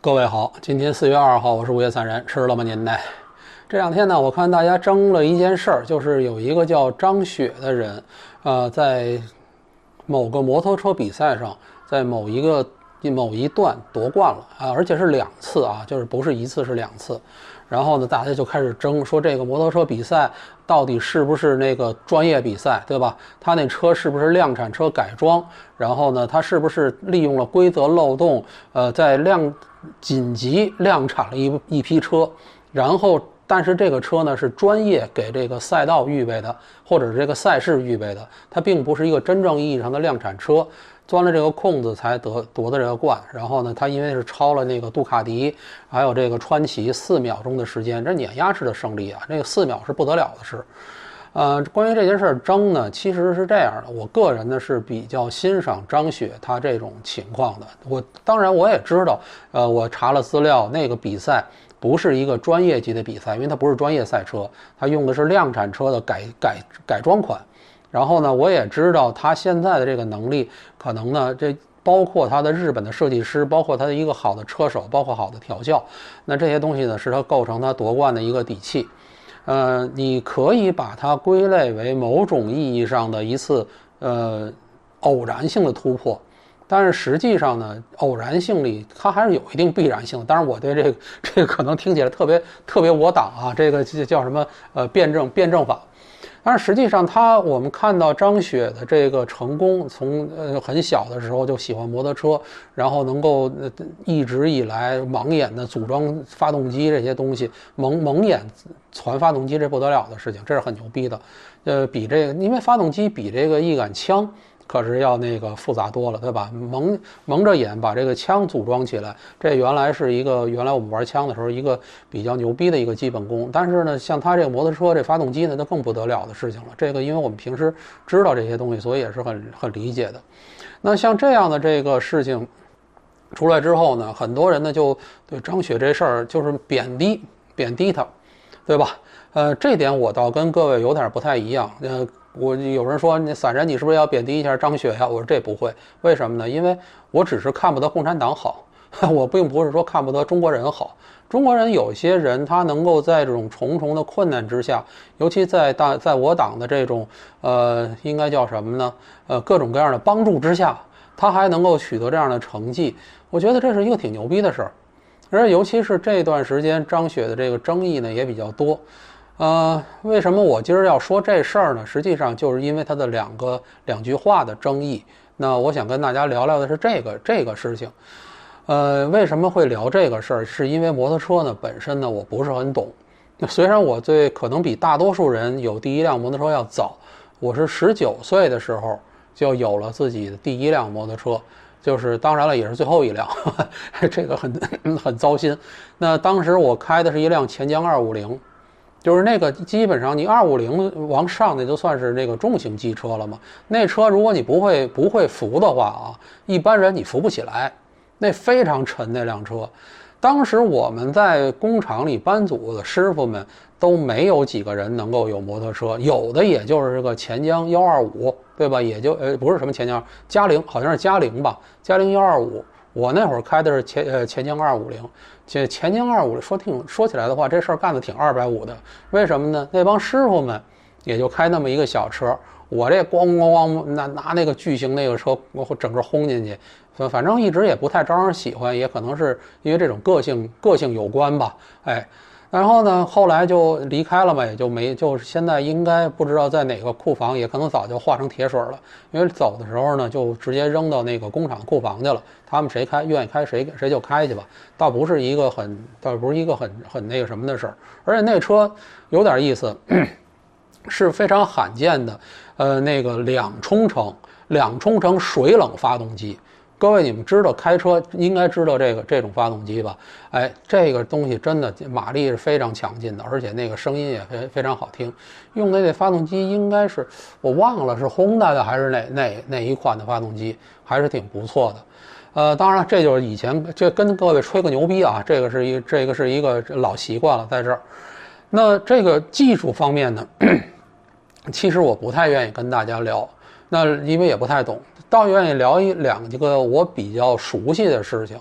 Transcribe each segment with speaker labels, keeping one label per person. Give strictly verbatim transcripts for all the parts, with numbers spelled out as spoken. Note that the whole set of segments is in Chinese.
Speaker 1: 各位好，今天四月二号，我是午夜散人，吃了吗您呢？这两天呢，我看大家争了一件事儿，就是有一个叫张雪的人，呃，在某个摩托车比赛上，在某一个某一段夺冠了啊，而且是两次啊，就是不是一次是两次。然后呢，大家就开始争，说这个摩托车比赛到底是不是那个专业比赛，对吧？他那车是不是量产车改装？然后呢，他是不是利用了规则漏洞，呃，在量紧急量产了一一批车，然后但是这个车呢是专业给这个赛道预备的，或者是这个赛事预备的，它并不是一个真正意义上的量产车。钻了这个空子才得夺的这个冠，然后呢，他因为是超了那个杜卡迪还有这个川崎四秒钟的时间，这碾压式的胜利啊，这个四秒是不得了的事。呃，关于这件事儿争呢，其实是这样的，我个人呢是比较欣赏张雪她这种情况的。我当然我也知道，呃，我查了资料，那个比赛不是一个专业级的比赛，因为它不是专业赛车，它用的是量产车的改改改装款。然后呢，我也知道他现在的这个能力，可能呢，这包括他的日本的设计师，包括他的一个好的车手，包括好的调教，那这些东西呢，是他构成他夺冠的一个底气。呃，你可以把它归类为某种意义上的一次呃偶然性的突破，但是实际上呢，偶然性里它还是有一定必然性的。当然，我对这个这个可能听起来特别特别我党啊，这个叫什么呃辩证辩证法。但是实际上他，我们看到张雪的这个成功，从呃很小的时候就喜欢摩托车，然后能够呃一直以来盲眼的组装发动机这些东西，蒙蒙眼传发动机，这不得了的事情，这是很牛逼的。呃，比这个，因为发动机比这个一杆枪可是要那个复杂多了，对吧？蒙蒙着眼把这个枪组装起来，这原来是一个原来我们玩枪的时候一个比较牛逼的一个基本功。但是呢，像它这个摩托车这发动机呢，就更不得了的事情了。这个因为我们平时知道这些东西，所以也是很很理解的。那像这样的这个事情出来之后呢，很多人呢就对张雪这事儿就是贬低贬低他，对吧？呃，这点我倒跟各位有点不太一样。呃。我有人说你散人，你是不是要贬低一下张雪呀？我说这不会，为什么呢？因为我只是看不得共产党好，我并不是说看不得中国人好。中国人有些人他能够在这种重重的困难之下，尤其在大在我党的这种呃应该叫什么呢？呃各种各样的帮助之下，他还能够取得这样的成绩，我觉得这是一个挺牛逼的事儿。而尤其是这段时间张雪的这个争议呢也比较多。呃，为什么我今儿要说这事儿呢？实际上就是因为他的两个两句话的争议。那我想跟大家聊聊的是这个这个事情。呃，为什么会聊这个事儿？是因为摩托车呢本身呢我不是很懂。虽然我最可能比大多数人有第一辆摩托车要早，我是十九岁的时候就有了自己的第一辆摩托车，就是当然了也是最后一辆，呵呵这个很很糟心。那当时我开的是一辆钱江二五零。就是那个基本上你二五零往上那就算是那个重型机车了嘛。那车如果你不会不会扶的话啊，一般人你扶不起来，那非常沉那辆车。当时我们在工厂里班组的师傅们都没有几个人能够有摩托车，有的也就是这个钱江一二五，对吧？也就呃不是什么钱江，嘉陵好像是嘉陵吧，嘉陵一二五。我那会儿开的是钱呃钱江二五零，这钱江二五说听说起来的话，这事儿干得挺二百五的。为什么呢？那帮师傅们也就开那么一个小车，我这咣咣咣拿拿那个巨型那个车，我整个轰进去，反反正一直也不太招人喜欢，也可能是因为这种个性个性有关吧，哎。然后呢，后来就离开了嘛，也就没，就是现在应该不知道在哪个库房，也可能早就化成铁水了。因为走的时候呢，就直接扔到那个工厂库房去了。他们谁开愿意开谁谁就开去吧，倒不是一个很，倒不是一个很很那个什么的事儿。而且那车有点意思，是非常罕见的，呃，那个两冲程两冲程水冷发动机。各位，你们知道开车应该知道这个这种发动机吧？哎，这个东西真的马力是非常强劲的，而且那个声音也非非常好听。用的那发动机应该是我忘了是 Honda 的还是哪哪哪一款的发动机，还是挺不错的。呃，当然这就是以前这跟各位吹个牛逼啊，这个是一这个是一个老习惯了在这儿。那这个技术方面呢，其实我不太愿意跟大家聊，那因为也不太懂。倒愿意聊一两个我比较熟悉的事情，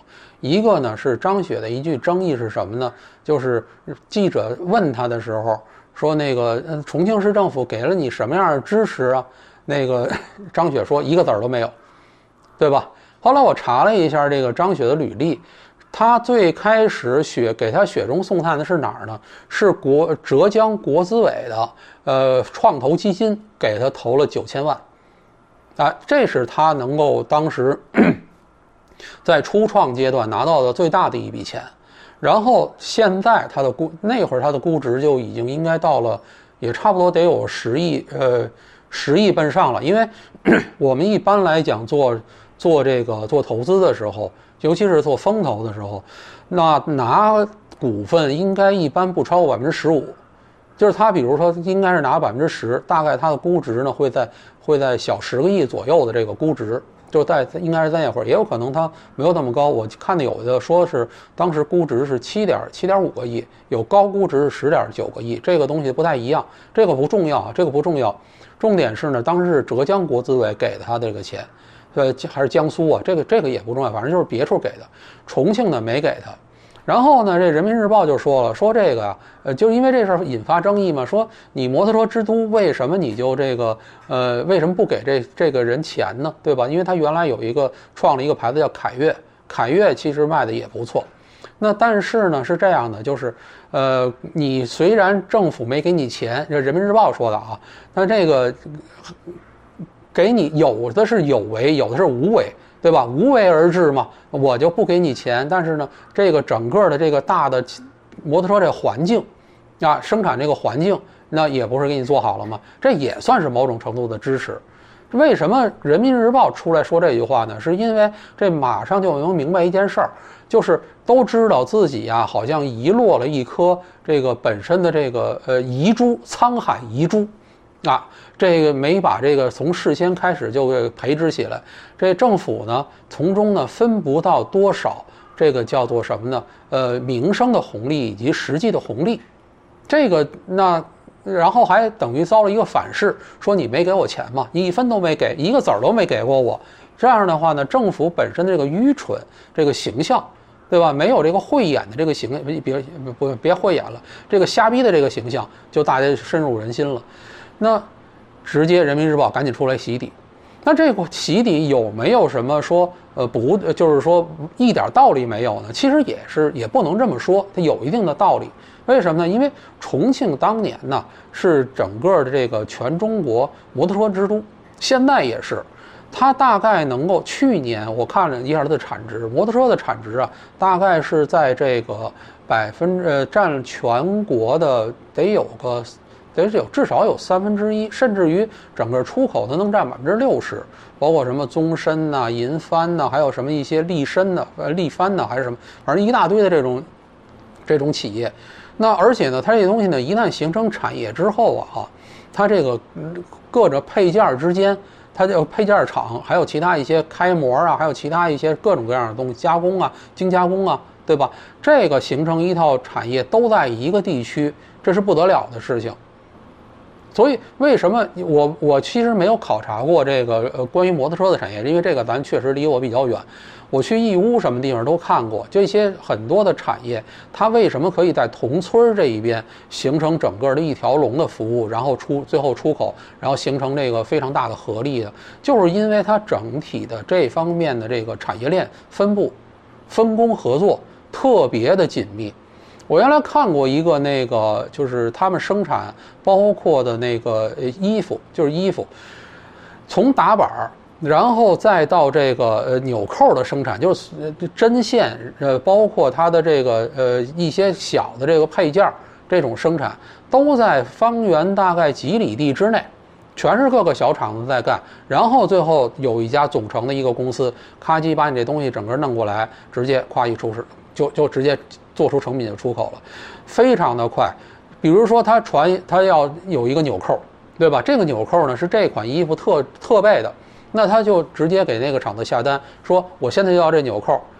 Speaker 1: 一个呢是张雪的一句争议是什么呢？就是记者问他的时候说那个重庆市政府给了你什么样的支持啊？那个张雪说一个子儿都没有，对吧？后来我查了一下这个张雪的履历，他最开始雪给他雪中送炭的是哪儿呢？是国浙江国资委的呃创投基金给他投了九千万，啊，这是他能够当时在初创阶段拿到的最大的一笔钱。然后现在他的估那会儿他的估值就已经应该到了，也差不多得有十亿呃十亿奔上了。因为我们一般来讲做做这个做投资的时候，尤其是做风投的时候，那拿股份应该一般不超过百分之十五，就是他比如说应该是拿百分之十，大概他的估值呢会在会在小十个亿左右的这个估值，就在应该是在那会儿，也有可能他没有那么高。我看的有的说是当时估值是七点七点五个亿，有高估值是十点九个亿，这个东西不太一样，这个不重要啊，这个不重要，重点是呢，当时是浙江国资委给他这个钱。呃，还是江苏啊，这个这个也不重要，反正就是别处给的，重庆呢没给他。然后呢，这人民日报就说了，说这个啊，呃，就因为这事儿引发争议嘛，说你摩托车之都为什么你就这个呃为什么不给这这个人钱呢？对吧？因为他原来有一个创了一个牌子叫凯越，凯越其实卖的也不错。那但是呢是这样的，就是呃，你虽然政府没给你钱，这人民日报说的啊，那这个。给你有的是有为，有的是无为，对吧？无为而治嘛，我就不给你钱，但是呢，这个整个的这个大的摩托车这环境啊，生产这个环境，那也不是给你做好了吗？这也算是某种程度的支持。为什么人民日报出来说这句话呢？是因为这马上就能明白一件事儿，就是都知道自己啊，好像遗落了一颗这个本身的这个呃遗珠，沧海遗珠。啊，这个没把这个从事先开始就培植起来，这政府呢从中呢分不到多少这个叫做什么呢？呃，民生的红利以及实际的红利，这个那然后还等于遭了一个反噬，说你没给我钱嘛，你一分都没给，一个子儿都没给过我。这样的话呢，政府本身的这个愚蠢这个形象，对吧？没有这个慧眼的这个形，别不别慧眼了，这个瞎逼的这个形象就大家深入人心了。那直接人民日报赶紧出来洗底，那这个洗底有没有什么说呃不就是说一点道理没有呢？其实也是也不能这么说，它有一定的道理。为什么呢？因为重庆当年呢是整个的这个全中国摩托车之都，现在也是，它大概能够去年我看了一下它的产值，摩托车的产值啊，大概是在这个百分之呃占全国的得有个。得是有至少有三分之一，甚至于整个出口它能占百分之六十，包括什么宗申呐、银帆呐，还有什么一些力申的、呃力帆呐，还是什么，反正一大堆的这种这种企业。那而且呢，它这东西呢，一旦形成产业之后啊，它这个各个配件之间，它就配件厂，还有其他一些开模啊，还有其他一些各种各样的东西加工啊、精加工啊，对吧？这个形成一套产业都在一个地区，这是不得了的事情。所以为什么我我其实没有考察过这个呃关于摩托车的产业，因为这个咱确实离我比较远。我去义乌什么地方都看过，这些很多的产业，它为什么可以在同村这一边形成整个的一条龙的服务，然后出最后出口，然后形成这个非常大的合力的，就是因为它整体的这方面的这个产业链分布、分工合作特别的紧密。我原来看过一个那个，就是他们生产包括的那个衣服，就是衣服，从打板然后再到这个呃纽扣的生产，就是针线，呃，包括它的这个呃一些小的这个配件，这种生产都在方圆大概几里地之内，全是各个小厂子在干，然后最后有一家总成的一个公司，咔叽把你这东西整个弄过来，直接夸一出市，就就直接做出成品就出口了，非常的快。比如说它传它要有一个纽扣，对吧？这个纽扣呢是这款衣服特特备的，那他就直接给那个厂子下单，说我现在就要这纽扣，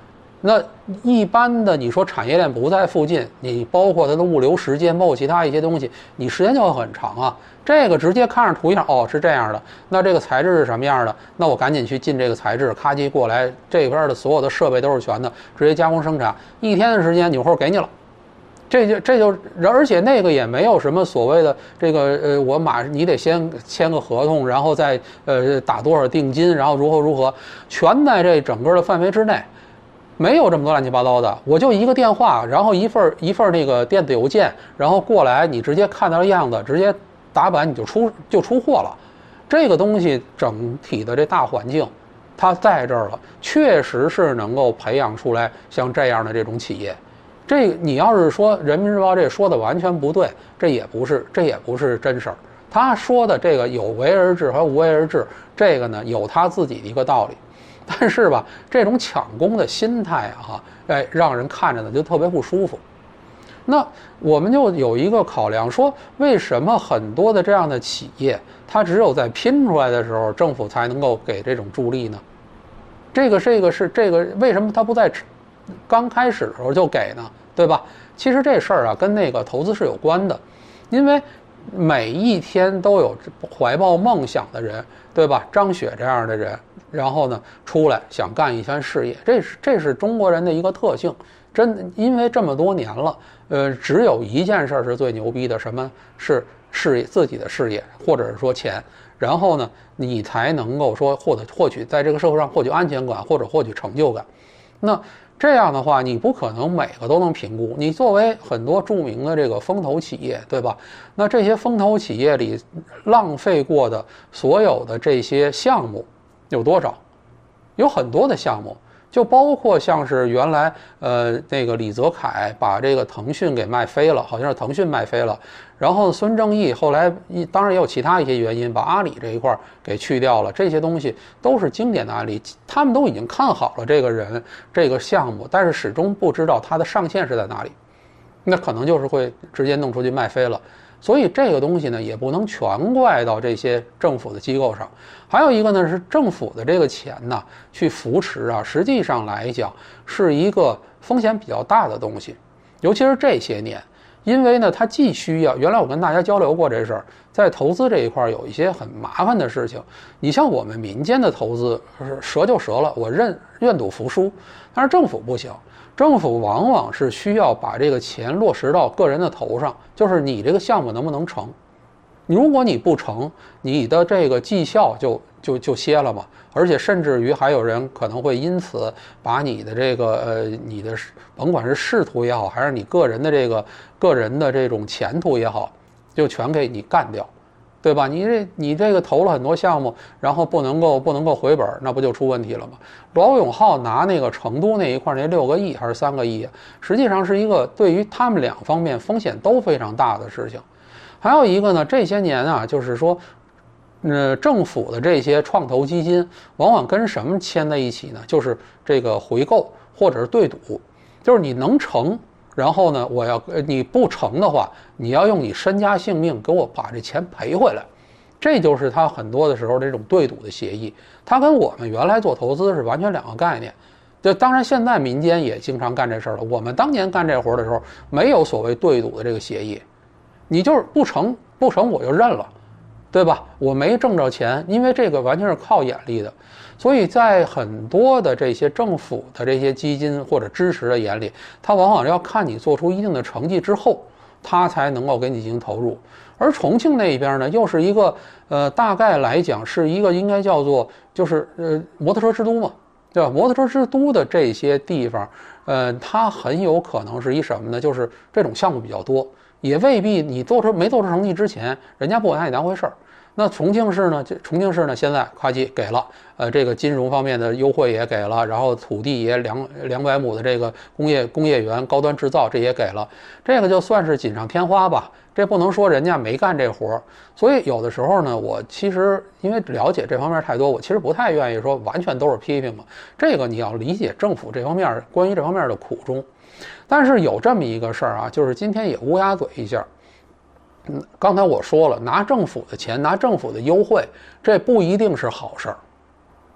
Speaker 1: 那一般的你说产业链不在附近，你包括它的物流时间，包括其他一些东西，你时间就会很长啊。这个直接看着图一下，哦，是这样的，那这个材质是什么样的？那我赶紧去进这个材质，咔叽过来，这边的所有的设备都是全的，直接加工生产，一天的时间纽扣给你了。这就这就，而且那个也没有什么所谓的这个呃，我马你得先签个合同，然后再呃打多少定金，然后如何如何，全在这整个的范围之内，没有这么多乱七八糟的。我就一个电话，然后一份一份那个电子邮件，然后过来，你直接看到样子，直接打板你就出就出货了。这个东西整体的这大环境，它在这儿了，确实是能够培养出来像这样的这种企业。这你要是说人民日报这说的完全不对，这也不是这也不是真事儿。他说的这个有为而治和无为而治，这个呢有他自己的一个道理。但是吧，这种抢攻的心态啊，哎，让人看着呢就特别不舒服。那我们就有一个考量，说为什么很多的这样的企业，它只有在拼出来的时候，政府才能够给这种助力呢？这个这个是这个为什么它不在刚开始的时候就给呢？对吧？其实这事儿啊跟那个投资是有关的，因为每一天都有怀抱梦想的人，对吧？张雪这样的人，然后呢出来想干一番事业，这是这是中国人的一个特性。真因为这么多年了，呃，只有一件事是最牛逼的，什么是事业自己的事业，或者是说钱，然后呢，你才能够说获得获取在这个社会上获取安全感或者获取成就感。那这样的话，你不可能每个都能评估。你作为很多著名的这个风投企业，对吧？那这些风投企业里浪费过的所有的这些项目有多少？有很多的项目。就包括像是原来呃那个李泽楷把这个腾讯给卖飞了，好像是腾讯卖飞了，然后孙正义后来当然也有其他一些原因把阿里这一块给去掉了，这些东西都是经典的案例，他们都已经看好了这个人这个项目，但是始终不知道它的上限是在哪里，那可能就是会直接弄出去卖飞了。所以这个东西呢，也不能全怪到这些政府的机构上。还有一个呢，是政府的这个钱呢，去扶持啊，实际上来讲是一个风险比较大的东西。尤其是这些年，因为呢，它既需要，原来我跟大家交流过这事儿，在投资这一块有一些很麻烦的事情。你像我们民间的投资，折就折了，我认愿赌服输，但是政府不行。政府往往是需要把这个钱落实到个人的头上，就是你这个项目能不能成。如果你不成，你的这个绩效就就就歇了嘛。而且甚至于还有人可能会因此把你的这个呃你的甭管是仕途也好，还是你个人的这个个人的这种前途也好，就全给你干掉。对吧？你这你这个投了很多项目，然后不能够不能够回本，那不就出问题了吗？罗永浩拿那个成都那一块那六个亿还是三个亿，实际上是一个对于他们两方面风险都非常大的事情。还有一个呢，这些年啊，就是说，呃，政府的这些创投基金往往跟什么牵在一起呢？就是这个回购或者是对赌，就是你能成。然后呢，我要你不成的话，你要用你身家性命给我把这钱赔回来，这就是他很多的时候这种对赌的协议。他跟我们原来做投资是完全两个概念。就当然现在民间也经常干这事儿了。我们当年干这活的时候，没有所谓对赌的这个协议，你就是不成不成我就认了，对吧？我没挣着钱，因为这个完全是靠眼力的。所以在很多的这些政府的这些基金或者支持的眼里，他往往要看你做出一定的成绩之后，他才能够给你进行投入。而重庆那一边呢，又是一个呃，大概来讲是一个应该叫做就是呃摩托车之都嘛，对吧？摩托车之都的这些地方，呃，它很有可能是一什么呢？就是这种项目比较多，也未必你做出没做出成绩之前，人家不拿你当回事儿。那重庆市呢？这重庆市呢，现在夸叽给了，呃，这个金融方面的优惠也给了，然后土地也两两百亩的这个工业工业园、高端制造这也给了，这个就算是锦上添花吧。这不能说人家没干这活儿。所以有的时候呢，我其实因为了解这方面太多，我其实不太愿意说完全都是批评嘛。这个你要理解政府这方面关于这方面的苦衷。但是有这么一个事儿啊，就是今天也乌鸦嘴一下。嗯，刚才我说了，拿政府的钱，拿政府的优惠，这不一定是好事儿。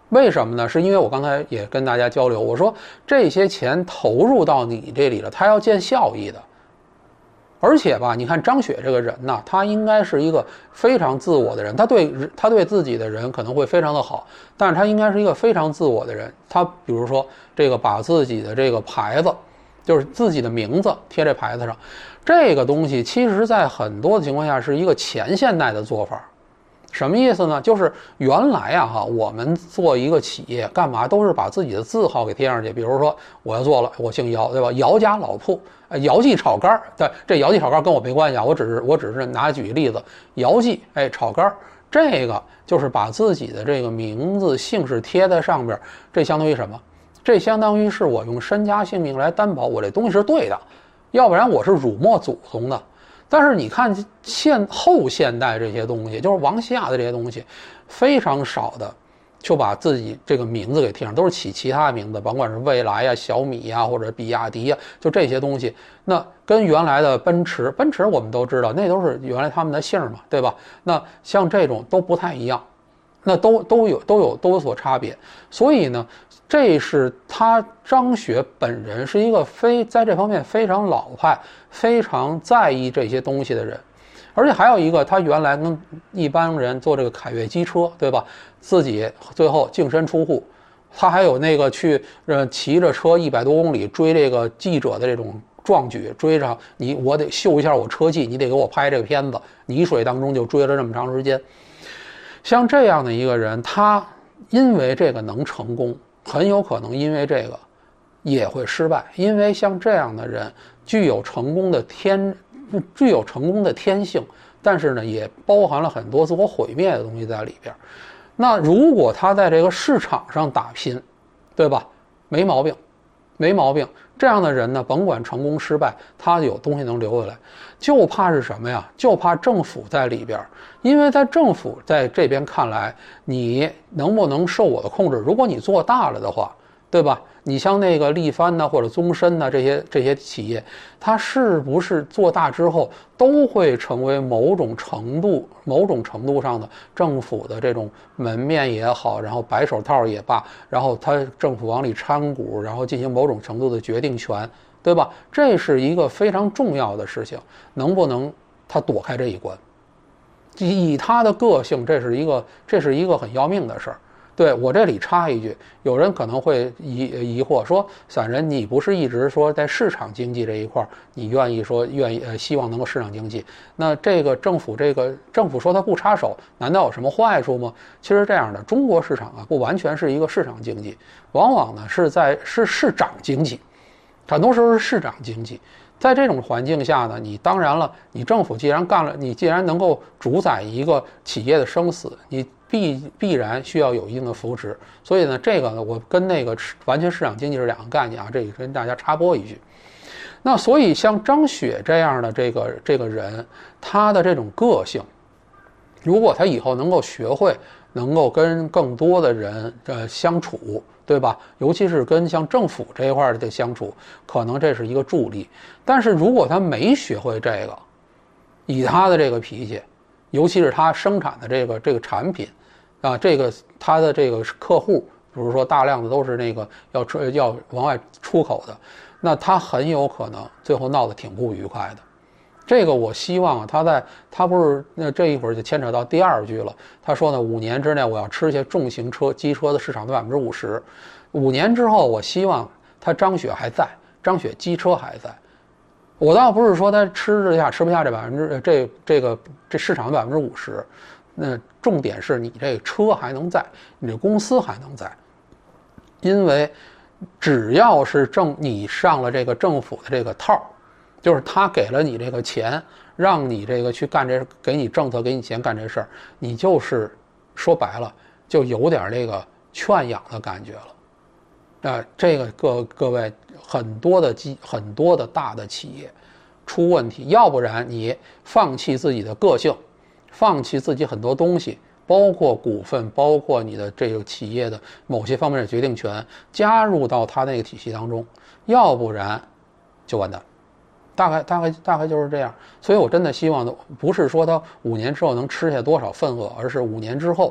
Speaker 1: 为什么呢？是因为我刚才也跟大家交流，我说这些钱投入到你这里了，它要见效益的。而且吧，你看张雪这个人呢，他应该是一个非常自我的人，他对他对自己的人可能会非常的好，但是他应该是一个非常自我的人。他比如说这个把自己的这个牌子，就是自己的名字贴在牌子上，这个东西其实在很多的情况下是一个前现代的做法。什么意思呢？就是原来啊哈，我们做一个企业干嘛都是把自己的字号给贴上去。比如说我要做了，我姓姚，对吧？姚家老铺，姚记炒肝，对，这姚记炒肝跟我没关系啊，我只是我只是拿举个例子，姚记哎炒肝，这个就是把自己的这个名字姓氏贴在上边，这相当于什么？这相当于是我用身家性命来担保我这东西是对的，要不然我是辱没祖宗的。但是你看现后现代这些东西，就是往下的这些东西，非常少的就把自己这个名字给贴上，都是起其他名字，甭管是蔚来呀、小米呀或者比亚迪呀，就这些东西。那跟原来的奔驰，奔驰我们都知道，那都是原来他们的姓嘛，对吧？那像这种都不太一样，那都都有都有都有所差别。所以呢，这是他张雪本人是一个非在这方面非常老派、非常在意这些东西的人。而且还有一个，他原来跟一般人做这个凯越机车，对吧？自己最后净身出户，他还有那个去呃骑着车一百多公里追这个记者的这种壮举，追上你，我得秀一下我车技，你得给我拍这个片子。泥水当中就追了这么长时间。像这样的一个人，他因为这个能成功，很有可能因为这个也会失败，因为像这样的人具有成功的天。具有成功的天性，但是呢，也包含了很多自我毁灭的东西在里边。那如果他在这个市场上打拼，对吧？没毛病，没毛病。这样的人呢，甭管成功失败，他有东西能留下来。就怕是什么呀？就怕政府在里边，因为在政府在这边看来，你能不能受我的控制？如果你做大了的话，对吧？你像那个力帆呢，或者宗申呢，这些这些企业，它是不是做大之后都会成为某种程度、某种程度上的政府的这种门面也好，然后白手套也罢，然后它政府往里掺股，然后进行某种程度的决定权，对吧？这是一个非常重要的事情，能不能他躲开这一关？以他的个性，这是一个这是一个很要命的事儿。对，我这里插一句，有人可能会疑疑惑说，散人你不是一直说在市场经济这一块你愿意说愿意呃希望能够市场经济，那这个政府这个政府说他不插手，难道有什么坏处吗？其实这样的，中国市场啊不完全是一个市场经济，往往呢是在是市长经济，很多时候是市长经济。在这种环境下呢，你当然了，你政府既然干了，你既然能够主宰一个企业的生死，你必必然需要有一定的扶持。所以呢，这个呢，我跟那个完全市场经济是两个概念啊，这里跟大家插播一句。那所以像张雪这样的这个这个人，他的这种个性，如果他以后能够学会，能够跟更多的人呃相处，对吧？尤其是跟像政府这一块的相处，可能这是一个助力。但是如果他没学会这个，以他的这个脾气，尤其是他生产的这个这个产品，啊，这个他的这个客户，比如说大量的都是那个要出要往外出口的，那他很有可能最后闹得挺不愉快的。这个我希望他在他不是那这一会儿就牵扯到第二句了。他说呢，五年之内我要吃下重型车机车的市场的百分之五十。五年之后，我希望他张雪还在，张雪机车还在。我倒不是说他吃得下吃不下这百分之这这个这市场的百分之五十，那重点是你这个车还能在，你这公司还能在，因为只要是政你上了这个政府的这个套。就是他给了你这个钱，让你这个去干这，给你政策，给你钱干这事儿，你就是说白了，就有点这个圈养的感觉了。啊、呃，这个各各位很多的机很多的大的企业出问题，要不然你放弃自己的个性，放弃自己很多东西，包括股份，包括你的这个企业的某些方面的决定权，加入到他那个体系当中，要不然就完蛋。大概大概大概就是这样，所以我真的希望的不是说他五年之后能吃下多少份额，而是五年之后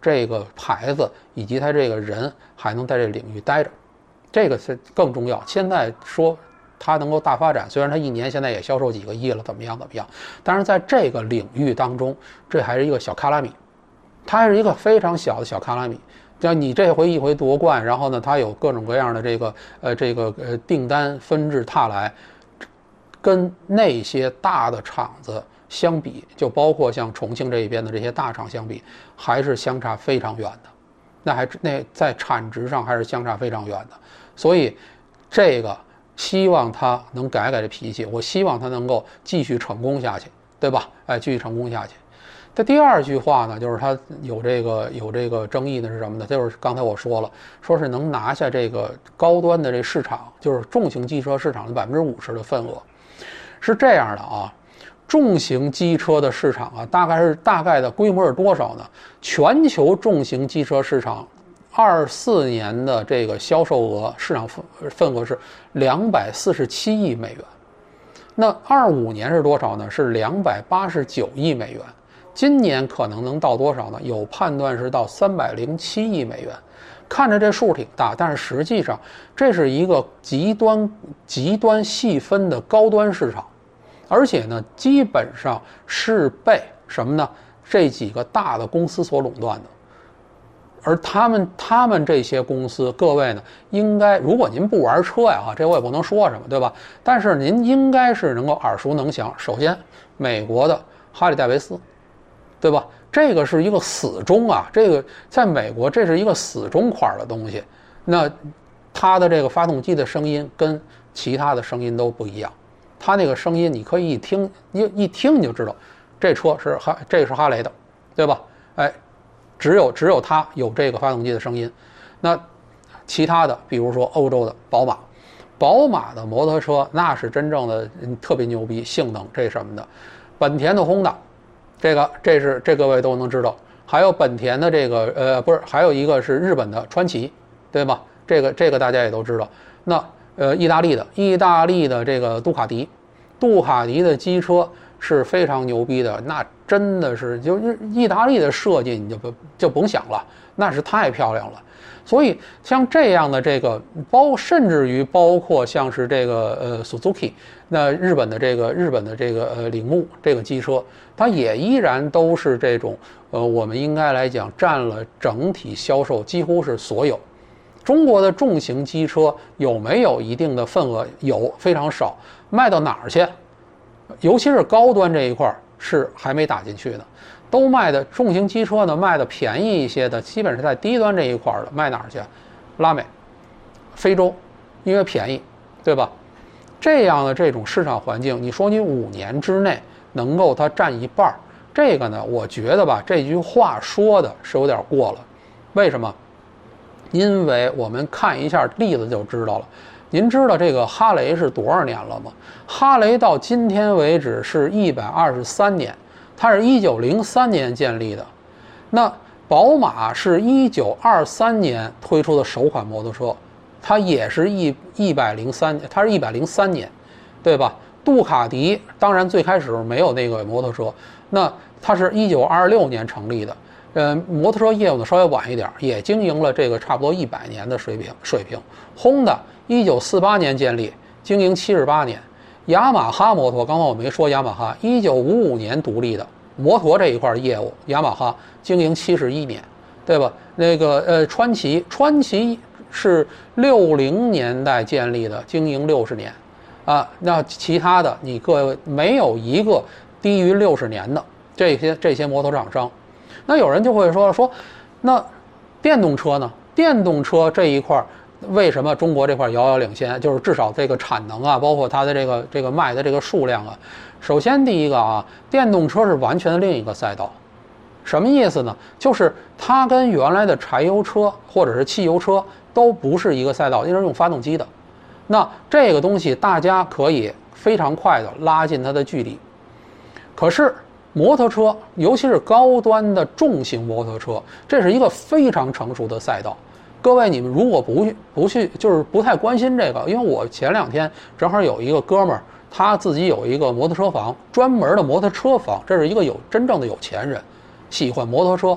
Speaker 1: 这个牌子以及它这个人还能在这领域待着，这个是更重要。现在说它能够大发展，虽然它一年现在也销售几个亿了，怎么样怎么样，但是在这个领域当中，这还是一个小卡拉米，它还是一个非常小的小卡拉米。像你这回一回夺冠，然后呢，它有各种各样的这个呃这个呃订单纷至沓来，跟那些大的厂子相比，就包括像重庆这一边的这些大厂相比，还是相差非常远的。那还那在产值上还是相差非常远的。所以这个希望他能改改这脾气，我希望他能够继续成功下去，对吧？哎，继续成功下去。这第二句话呢，就是他有这个有这个争议的是什么呢？就是刚才我说了，说是能拿下这个高端的这市场，就是重型机车市场的百分之五十的份额。是这样的啊，重型机车的市场啊，大概是大概的规模是多少呢？全球重型机车市场二四年的这个销售额市场份额是两百四十七亿美元。那二五年是多少呢？是两百八十九亿美元。今年可能能到多少呢？有判断是到三百零七亿美元。看着这数挺大，但是实际上这是一个极端极端细分的高端市场，而且呢，基本上是被什么呢？这几个大的公司所垄断的。而他们他们这些公司，各位呢，应该如果您不玩车呀，哈，这我也不能说什么，对吧？但是您应该是能够耳熟能详。首先，美国的哈里戴维斯，对吧？这个是一个死忠啊，这个在美国这是一个死忠款的东西。那它的这个发动机的声音跟其他的声音都不一样，它那个声音你可以一听，一一听你就知道，这车是哈，这是哈雷的，对吧？哎，只有只有它有这个发动机的声音。那其他的，比如说欧洲的宝马，宝马的摩托车那是真正的特别牛逼，性能这什么的。本田的 Honda。这个这是这各位都能知道，还有本田的这个呃不是，还有一个是日本的川崎，对吧？这个这个大家也都知道。那呃意大利的意大利的这个杜卡迪，杜卡迪的机车是非常牛逼的，那真的是就是意大利的设计你就不就甭想了，那是太漂亮了。所以像这样的这个包，甚至于包括像是这个呃 Suzuki， 那日本的这个日本的这个呃铃木这个机车，它也依然都是这种呃我们应该来讲占了整体销售几乎是所有。中国的重型机车有没有一定的份额？有，非常少。卖到哪儿去？尤其是高端这一块是还没打进去的。都卖的重型机车呢，卖的便宜一些的，基本是在低端这一块的，卖哪儿去？拉美、非洲，因为便宜，对吧？这样的这种市场环境，你说你五年之内能够它占一半，这个呢，我觉得吧，这句话说的是有点过了。为什么？因为我们看一下例子就知道了。您知道这个哈雷是多少年了吗？哈雷到今天为止是一百二十三年。它是一九零三年建立的，那宝马是一九二三年推出的首款摩托车，它也是一一百零三，它是一百零三年，对吧？杜卡迪当然最开始没有那个摩托车，那它是一九二六年成立的，呃，摩托车业务呢稍微晚一点，也经营了这个差不多一百年的水平水平。Honda一九四八年建立，经营七十八年。雅马哈摩托，刚刚我没说雅马哈，一九五五年独立的摩托这一块业务，雅马哈经营七十一年，对吧？那个呃，川崎，川崎是六零年代建立的，经营六十年，啊，那其他的你各位没有一个低于六十年的这些这些摩托厂商。那有人就会说说，那电动车呢？电动车这一块。为什么中国这块遥遥领先？就是至少这个产能啊，包括它的这个这个卖的这个数量啊。首先第一个啊，电动车是完全另一个赛道。什么意思呢？就是它跟原来的柴油车或者是汽油车都不是一个赛道，因为是用发动机的。那这个东西大家可以非常快的拉近它的距离。可是摩托车，尤其是高端的重型摩托车，这是一个非常成熟的赛道。各位，你们如果不去不去，就是不太关心这个，因为我前两天正好有一个哥们儿，他自己有一个摩托车房，专门的摩托车房，这是一个有真正的有钱人，喜欢摩托车。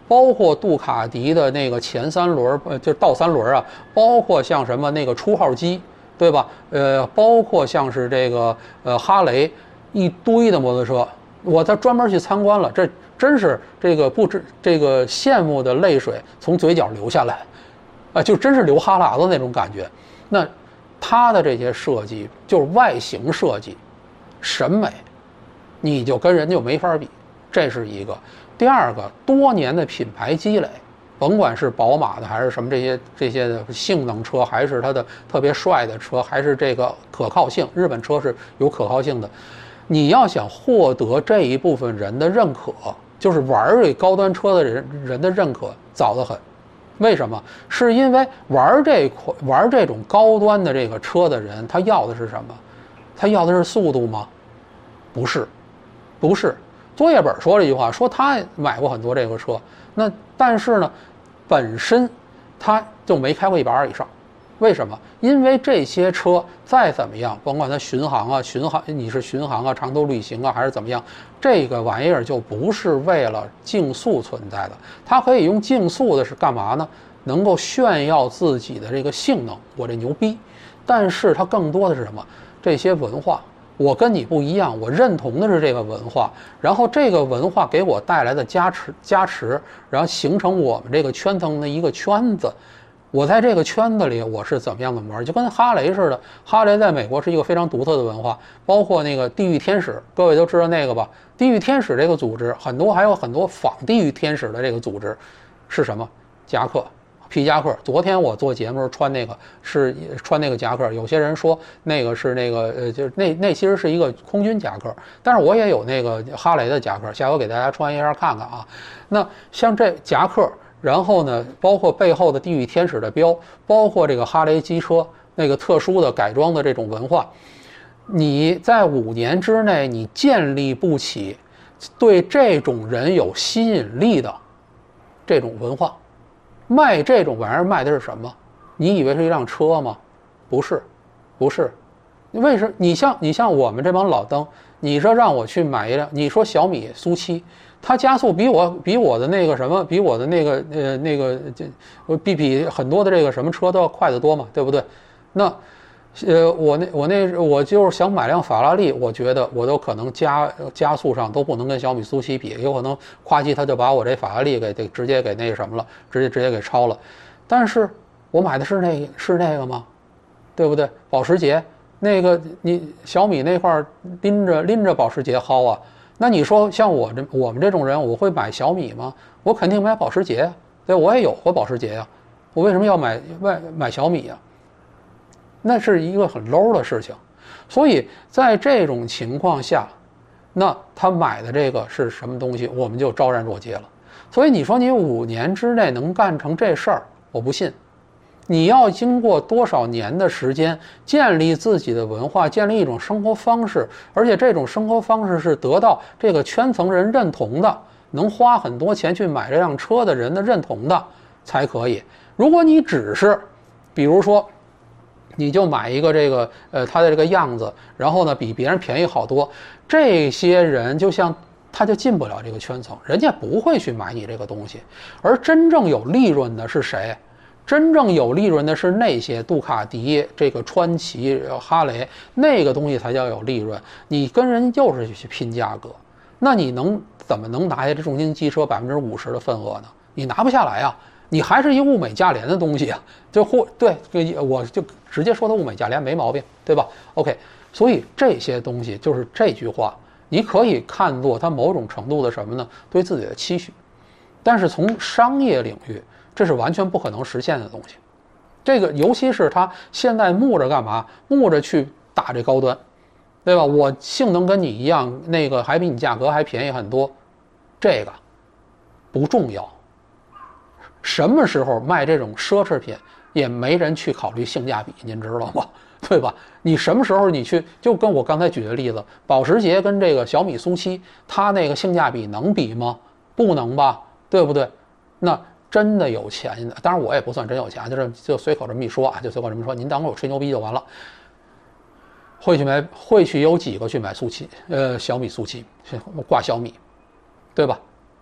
Speaker 1: 包括杜卡迪的那个前三轮，呃，就倒三轮啊，包括像什么那个初号机，对吧？呃，包括像是这个呃哈雷一堆的摩托车，我他专门去参观了，这真是这个不知这个羡慕的泪水从嘴角流下来，啊、呃，就真是流哈喇子那种感觉。那它的这些设计就是外形设计、审美，你就跟人就没法比，这是一个。第二个，多年的品牌积累，甭管是宝马的还是什么这些这些的性能车，还是它的特别帅的车，还是这个可靠性，日本车是有可靠性的。你要想获得这一部分人的认可，就是玩这高端车的人人的认可，早得很。为什么？是因为玩这款玩这种高端的这个车的人，他要的是什么？他要的是速度吗？不是，不是。作业本说了一句话，说他买过很多这个车，那但是呢，本身他就没开过一百二以上。为什么？因为这些车再怎么样，甭管它巡航啊、巡航，你是巡航啊、长途旅行啊，还是怎么样，这个玩意儿就不是为了竞速存在的。它可以用竞速的是干嘛呢？能够炫耀自己的这个性能，我这牛逼。但是它更多的是什么？这些文化。我跟你不一样，我认同的是这个文化，然后这个文化给我带来的加持加持，然后形成我们这个圈层的一个圈子。我在这个圈子里，我是怎么样的玩，就跟哈雷似的。哈雷在美国是一个非常独特的文化，包括那个地狱天使，各位都知道那个吧？地狱天使这个组织，很多还有很多仿地狱天使的这个组织，是什么？夹克。皮夹克，昨天我做节目时候穿那个是穿那个夹克，有些人说那个是那个呃，就是那那其实是一个空军夹克，但是我也有那个哈雷的夹克，下回给大家穿一下看看啊。那像这夹克，然后呢，包括背后的地狱天使的标，包括这个哈雷机车那个特殊的改装的这种文化，你在五年之内你建立不起对这种人有吸引力的这种文化。卖这种玩意儿卖的是什么？你以为是一辆车吗？不是，不是。为什么？你像你像我们这帮老登，你说让我去买一辆，你说小米苏七，它加速比我比我的那个什么，比我的那个呃那个这比比很多的这个什么车都要快得多嘛，对不对？那呃我那我那我就是想买辆法拉利，我觉得我都可能加加速上都不能跟小米苏七比，有可能夸叽他就把我这法拉利给给直接给那什么了，直接直接给超了。但是我买的是那是那个吗？对不对？保时捷那个你小米那块拎着拎着保时捷薅啊，那你说像我这我们这种人，我会买小米吗？我肯定买保时捷，对，我也有过保时捷呀，我为什么要买买买小米呀？那是一个很 low 的事情，所以在这种情况下，那他买的这个是什么东西，我们就昭然若揭了。所以你说你五年之内能干成这事儿，我不信。你要经过多少年的时间建立自己的文化，建立一种生活方式，而且这种生活方式是得到这个圈层人认同的，能花很多钱去买这辆车的人的认同的才可以。如果你只是比如说你就买一个这个呃它的这个样子，然后呢比别人便宜好多，这些人就像他就进不了这个圈层，人家不会去买你这个东西。而真正有利润的是谁？真正有利润的是那些杜卡迪、这个川崎、哈雷，那个东西才叫有利润。你跟人就是去拼价格，那你能怎么能拿下这重型机车百分之五十的份额呢？你拿不下来啊！你还是一物美价廉的东西啊，就或对，我就直接说它物美价廉没毛病，对吧 ？OK， 所以这些东西就是这句话，你可以看作它某种程度的什么呢？对自己的期许，但是从商业领域，这是完全不可能实现的东西。这个尤其是它现在慕着干嘛？慕着去打这高端，对吧？我性能跟你一样，那个还比你价格还便宜很多，这个不重要。什么时候卖这种奢侈品，也没人去考虑性价比，您知道吗？对吧？你什么时候你去，就跟我刚才举的例子，保时捷跟这个小米苏七，它那个性价比能比吗？不能吧，对不对？那真的有钱的，当然我也不算真有钱，就是就随口这么一说啊，就随口这么说，您当我吹牛逼就完了。会去买，会去有几个去买苏七，呃，小米苏七挂小米，对吧？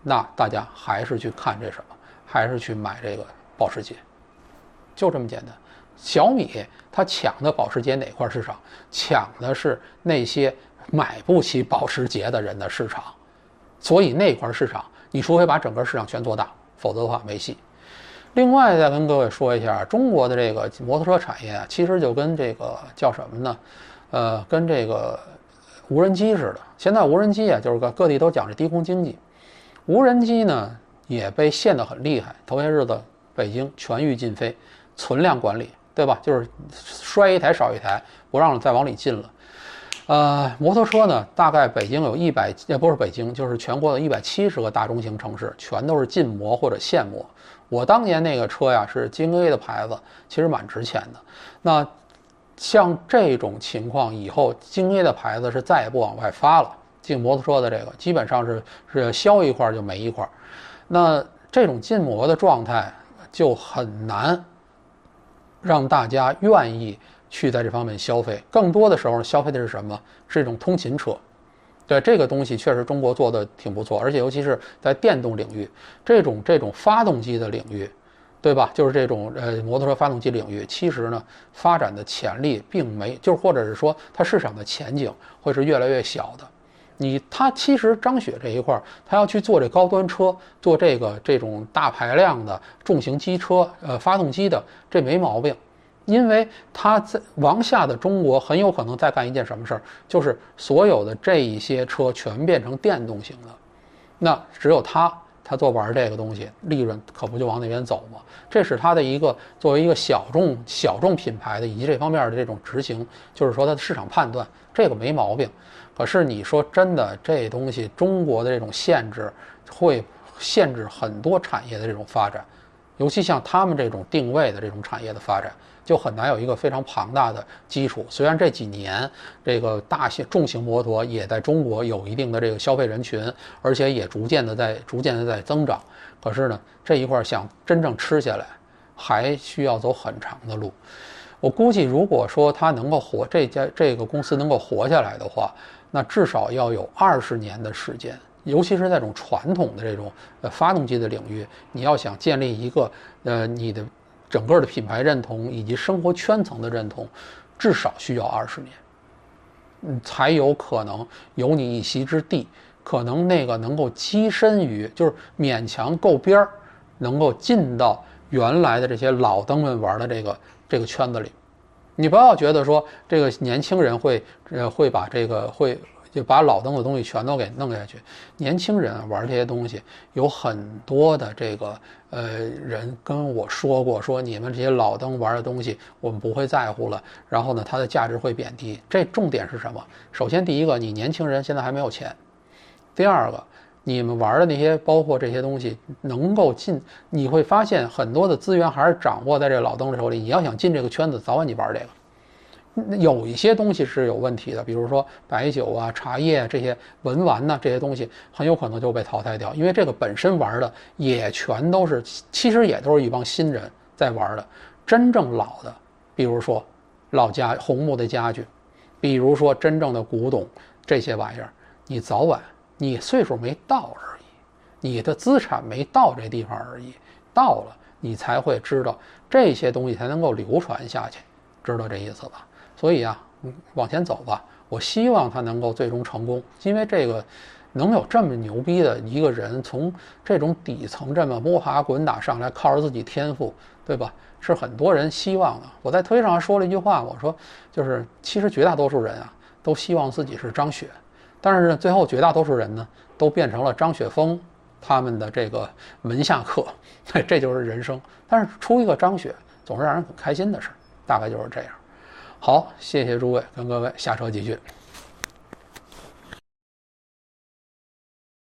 Speaker 1: 那大家还是去看这什么，还是去买这个保时捷，就这么简单。小米它抢的保时捷哪块市场？抢的是那些买不起保时捷的人的市场，所以那块市场你除非把整个市场全做大，否则的话没戏。另外再跟各位说一下，中国的这个摩托车产业啊，其实就跟这个叫什么呢？呃，跟这个无人机似的。现在无人机啊，就是各地都讲这低空经济，无人机呢也被限得很厉害。头些日子北京全域禁飞，存量管理，对吧？就是摔一台少一台，不让再往里进了。呃，摩托车呢，大概北京有一百，也不是北京，就是全国的一百七十个大中型城市，全都是禁摩或者限摩。我当年那个车呀是京 A 的牌子，其实蛮值钱的。那像这种情况，以后京 A 的牌子是再也不往外发了，进摩托车的这个基本上是是销一块就没一块。那这种禁摩的状态就很难让大家愿意去在这方面消费，更多的时候消费的是什么？是一种通勤车。对，这个东西确实中国做的挺不错，而且尤其是在电动领域，这种这种发动机的领域，对吧？就是这种呃摩托车发动机领域，其实呢发展的潜力并没，就是或者是说它市场的前景会是越来越小的。你它其实张雪这一块，它要去做这高端车，做这个这种大排量的重型机车，呃发动机的，这没毛病。因为它在往下的中国很有可能再干一件什么事儿，就是所有的这一些车全变成电动型的，那只有它它做玩这个东西，利润可不就往那边走吗？这是它的一个作为一个小众小众品牌的以及这方面的这种执行，就是说它的市场判断，这个没毛病。可是你说真的，这东西中国的这种限制会限制很多产业的这种发展，尤其像他们这种定位的这种产业的发展，就很难有一个非常庞大的基础。虽然这几年这个大型重型摩托也在中国有一定的这个消费人群，而且也逐渐的在逐渐的在增长，可是呢，这一块想真正吃下来，还需要走很长的路。我估计，如果说它能够活，这家这个公司能够活下来的话，那至少要有二十年的时间。尤其是在这种传统的这种呃发动机的领域，你要想建立一个呃你的整个的品牌认同以及生活圈层的认同，至少需要二十年，嗯，才有可能有你一席之地，可能那个能够跻身于，就是勉强够边儿，能够进到原来的这些老登们玩的这个这个圈子里。你不要觉得说这个年轻人会呃会把这个会。就把老登的东西全都给弄下去。年轻人玩这些东西，有很多的这个呃人跟我说过，说你们这些老登玩的东西，我们不会在乎了。然后呢，它的价值会贬低。这重点是什么？首先，第一个，你年轻人现在还没有钱；第二个，你们玩的那些，包括这些东西，能够进，你会发现很多的资源还是掌握在这老登的手里。你要想进这个圈子，早晚你玩这个。有一些东西是有问题的，比如说白酒啊、茶叶这些文玩呐，这些东西很有可能就被淘汰掉，因为这个本身玩的也全都是，其实也都是一帮新人在玩的。真正老的，比如说老家红木的家具，比如说真正的古董这些玩意儿，你早晚你岁数没到而已，你的资产没到这地方而已，到了你才会知道这些东西才能够流传下去，知道这意思吧？所以啊，往前走吧。我希望他能够最终成功，因为这个能有这么牛逼的一个人，从这种底层这么摸爬滚打上来，靠着自己天赋，对吧？是很多人希望的。我在推上说了一句话，我说就是其实绝大多数人啊，都希望自己是张雪，但是最后绝大多数人呢，都变成了张雪峰他们的这个门下客，这就是人生。但是出一个张雪，总是让人很开心的事，大概就是这样。好，谢谢诸位，跟各位下车集训。